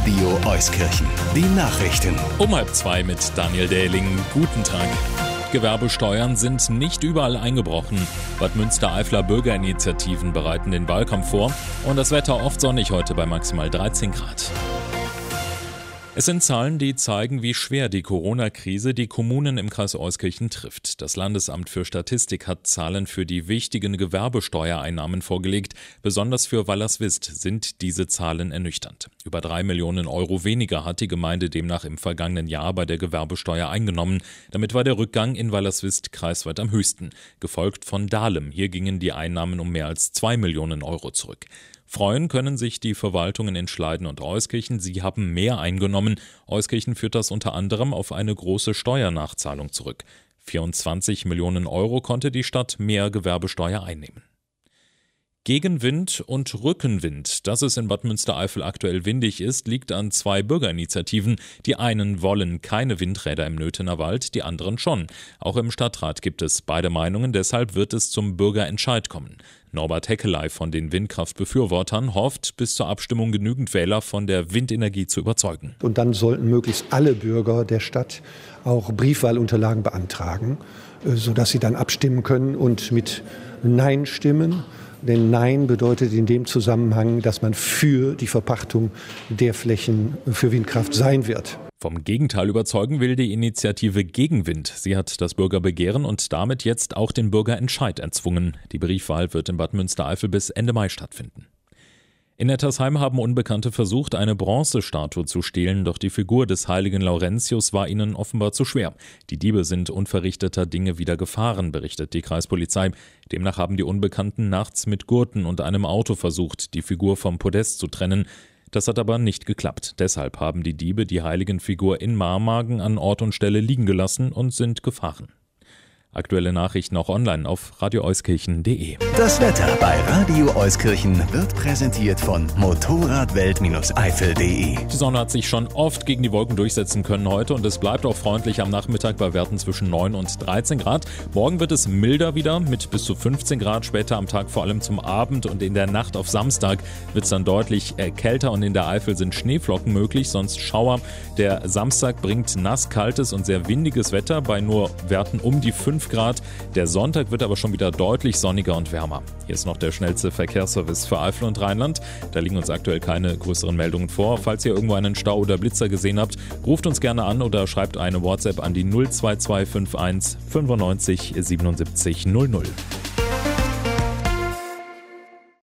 Radio Euskirchen. Die Nachrichten. Um 1:30 mit Daniel Dehling. Guten Tag. Gewerbesteuern sind nicht überall eingebrochen. Bad Münstereifler Bürgerinitiativen bereiten den Wahlkampf vor. Und das Wetter oft sonnig heute bei maximal 13 Grad. Es sind Zahlen, die zeigen, wie schwer die Corona-Krise die Kommunen im Kreis Euskirchen trifft. Das Landesamt für Statistik hat Zahlen für die wichtigen Gewerbesteuereinnahmen vorgelegt. Besonders für Wallerswist sind diese Zahlen ernüchternd. Über 3 Millionen Euro weniger hat die Gemeinde demnach im vergangenen Jahr bei der Gewerbesteuer eingenommen. Damit war der Rückgang in Wallerswist kreisweit am höchsten, gefolgt von Dahlem. Hier gingen die Einnahmen um mehr als 2 Millionen Euro zurück. Freuen können sich die Verwaltungen in Schleiden und Euskirchen. Sie haben mehr eingenommen. Euskirchen führt das unter anderem auf eine große Steuernachzahlung zurück. 24 Millionen Euro konnte die Stadt mehr Gewerbesteuer einnehmen. Gegenwind und Rückenwind. Dass es in Bad Münstereifel aktuell windig ist, liegt an 2 Bürgerinitiativen. Die einen wollen keine Windräder im Nöthener Wald, die anderen schon. Auch im Stadtrat gibt es beide Meinungen, deshalb wird es zum Bürgerentscheid kommen. Norbert Heckeley von den Windkraftbefürwortern hofft, bis zur Abstimmung genügend Wähler von der Windenergie zu überzeugen. Und dann sollten möglichst alle Bürger der Stadt auch Briefwahlunterlagen beantragen, sodass sie dann abstimmen können und mit Nein stimmen. Denn Nein bedeutet in dem Zusammenhang, dass man für die Verpachtung der Flächen für Windkraft sein wird. Vom Gegenteil überzeugen will die Initiative Gegenwind. Sie hat das Bürgerbegehren und damit jetzt auch den Bürgerentscheid erzwungen. Die Briefwahl wird in Bad Münstereifel bis Ende Mai stattfinden. In Nettersheim haben Unbekannte versucht, eine Bronzestatue zu stehlen, doch die Figur des heiligen Laurentius war ihnen offenbar zu schwer. Die Diebe sind unverrichteter Dinge wieder gefahren, berichtet die Kreispolizei. Demnach haben die Unbekannten nachts mit Gurten und einem Auto versucht, die Figur vom Podest zu trennen. Das hat aber nicht geklappt. Deshalb haben die Diebe die Heiligenfigur in Marmagen an Ort und Stelle liegen gelassen und sind gefahren. Aktuelle Nachrichten auch online auf radioeuskirchen.de. Das Wetter bei Radio Euskirchen wird präsentiert von Motorradwelt-eifel.de. Die Sonne hat sich schon oft gegen die Wolken durchsetzen können heute und es bleibt auch freundlich am Nachmittag bei Werten zwischen 9 und 13 Grad. Morgen wird es milder wieder mit bis zu 15 Grad. Später am Tag, vor allem zum Abend und in der Nacht auf Samstag, wird es dann deutlich kälter und in der Eifel sind Schneeflocken möglich, sonst Schauer. Der Samstag bringt nass, kaltes und sehr windiges Wetter bei nur Werten um die 5 Grad. Der Sonntag wird aber schon wieder deutlich sonniger und wärmer. Hier ist noch der schnellste Verkehrsservice für Eifel und Rheinland. Da liegen uns aktuell keine größeren Meldungen vor. Falls ihr irgendwo einen Stau oder Blitzer gesehen habt, ruft uns gerne an oder schreibt eine WhatsApp an die 02251 95 77 00.